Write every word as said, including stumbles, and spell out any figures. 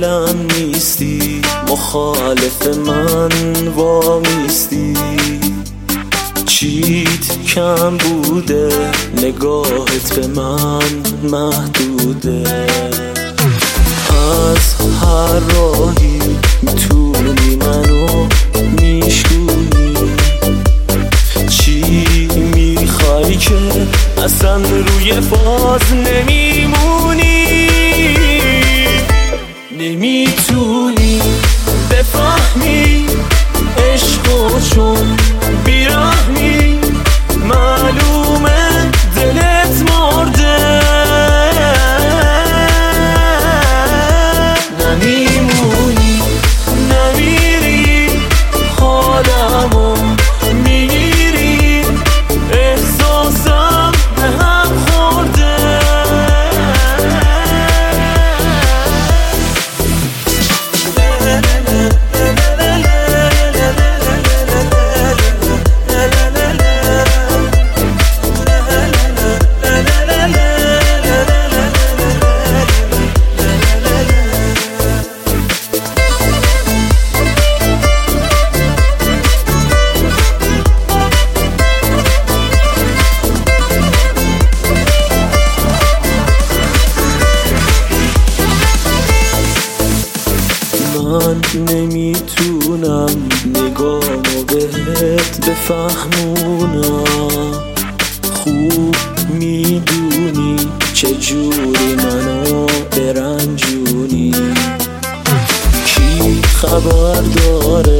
دلم نیستی، مخالف من وامیستی. چیت کم بوده، نگاهت به من محدوده. از هر راهی میتونی منو میشکونی. چی میخوای که اصلا روی فاز نمیمونی؟ نمیتونی بفهمی عشقو چون بیرحمی، معلومه دلت مرده. نمیمونی نمیری، حالمو میگیری، احساسم به هم خورده. من نمیتونم نگامو بهت بفهمونم. خوب میدونی چجوری منو برنجونی. کی خبر داره